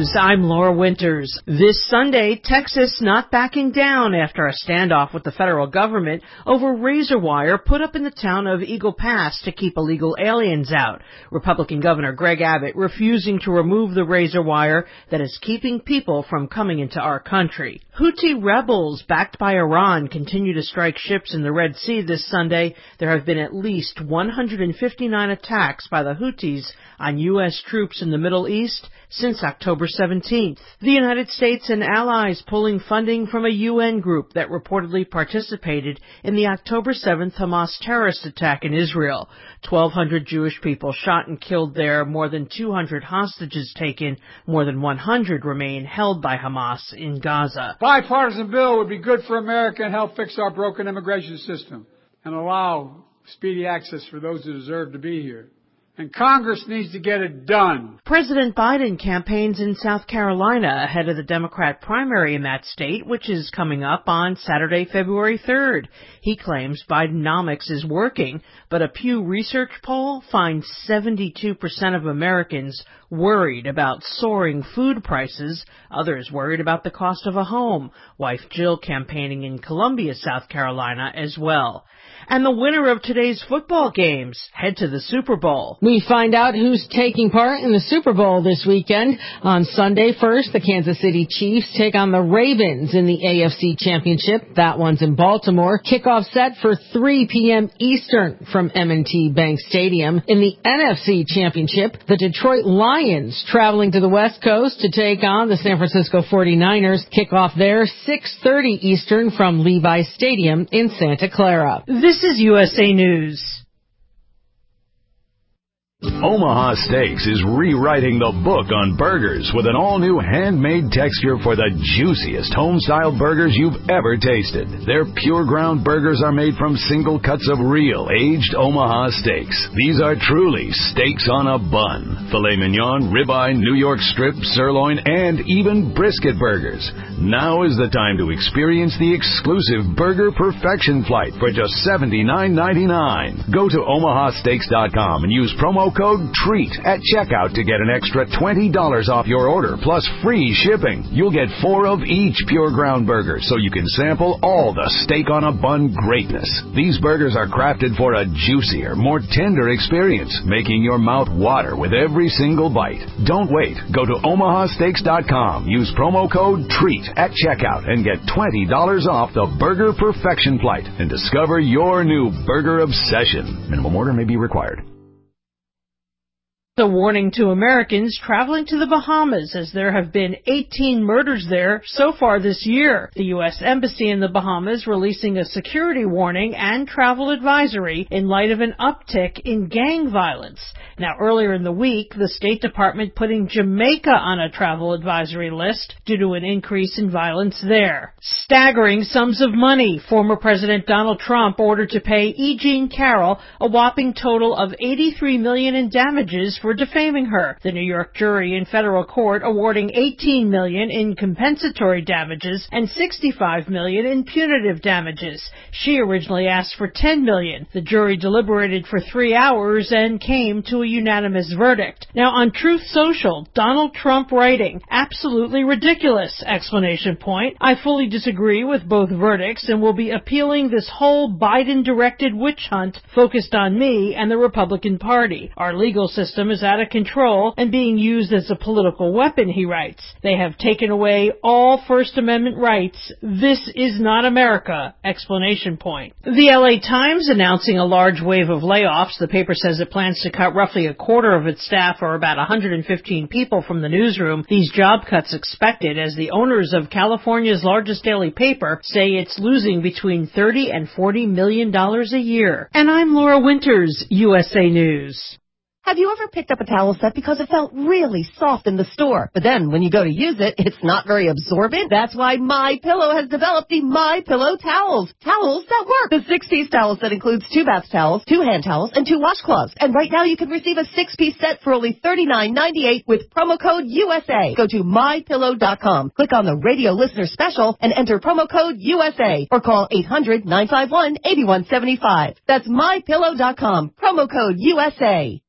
News, I'm Laura Winters. This Sunday, Texas not backing down after a standoff with the federal government over razor wire put up in the town of Eagle Pass to keep illegal aliens out. Republican Governor Greg Abbott refusing to remove the razor wire that is keeping people from coming into our country. Houthi rebels backed by Iran continue to strike ships in the Red Sea this Sunday. There have been at least 159 attacks by the Houthis on U.S. troops in the Middle East since October 17th. The United States and allies pulling funding from a UN group that reportedly participated in the October 7th Hamas terrorist attack in Israel. 1,200 Jewish people shot and killed there, more than 200 hostages taken, more than 100 remain held by Hamas in Gaza. Bipartisan bill would be good for America and help fix our broken immigration system and allow speedy access for those who deserve to be here. And Congress needs to get it done. President Biden campaigns in South Carolina ahead of the Democrat primary in that state, which is coming up on Saturday, February 3rd. He claims Bidenomics is working, but a Pew Research poll finds 72% of Americans worried about soaring food prices, others worried about the cost of a home. Wife Jill campaigning in Columbia, South Carolina as well. And the winner of today's football games head to the Super Bowl. We find out who's taking part in the Super Bowl this weekend. On Sunday, first, the Kansas City Chiefs take on the Ravens in the AFC Championship. That one's in Baltimore. Kickoff set for 3 p.m. Eastern from M&T Bank Stadium. In the NFC Championship, the Detroit Lions traveling to the West Coast to take on the San Francisco 49ers. Kickoff there, 6:30 Eastern from Levi Stadium in Santa Clara. This is USA News. Omaha Steaks is rewriting the book on burgers with an all-new handmade texture for the juiciest home-style burgers you've ever tasted. Their pure ground burgers are made from single cuts of real aged Omaha steaks. These are truly steaks on a bun. Filet mignon, ribeye, New York strip, sirloin, and even brisket burgers. Now is the time to experience the exclusive Burger Perfection Flight for just $79.99. Go to omahasteaks.com and use promo code TREAT at checkout to get an extra $20 off your order plus free shipping. You'll get 4 of each pure ground burger so you can sample all the steak on a bun greatness. These burgers are crafted for a juicier, more tender experience, making your mouth water with every single bite. Don't wait. Go to omahasteaks.com. Use promo code TREAT at checkout and get $20 off the Burger Perfection Flight and discover your new burger obsession. Minimum order may be required. A warning to Americans traveling to the Bahamas as there have been 18 murders there so far this year. The U.S. Embassy in the Bahamas releasing a security warning and travel advisory in light of an uptick in gang violence. Now, earlier in the week, the State Department putting Jamaica on a travel advisory list due to an increase in violence there. Staggering sums of money. Former President Donald Trump ordered to pay E. Jean Carroll a whopping total of $83 million in damages for defaming her. The New York jury in federal court awarding $18 million in compensatory damages and $65 million in punitive damages. She originally asked for $10 million. The jury deliberated for 3 hours and came to a unanimous verdict. Now on Truth Social, Donald Trump writing, absolutely ridiculous! Exclamation point. I fully disagree with both verdicts and will be appealing this whole Biden-directed witch hunt focused on me and the Republican Party. Our legal system is out of control and being used as a political weapon, he writes. They have taken away all First Amendment rights. This is not America! Exclamation point. The LA Times announcing a large wave of layoffs. The paper says it plans to cut roughly a quarter of its staff, or about 115 people, from the newsroom. These job cuts expected as the owners of California's largest daily paper say it's losing between $30 and $40 million a year. And I'm Laura Winters, USA News. Have you ever picked up a towel set because it felt really soft in the store, but then when you go to use it, it's not very absorbent? That's why MyPillow has developed the MyPillow towels. Towels that work. The 6-piece towel set includes 2 bath towels, 2 hand towels, and 2 washcloths. And right now you can receive a 6-piece set for only $39.98 with promo code USA. Go to MyPillow.com. Click on the radio listener special and enter promo code USA or call 800-951-8175. That's MyPillow.com. Promo code USA.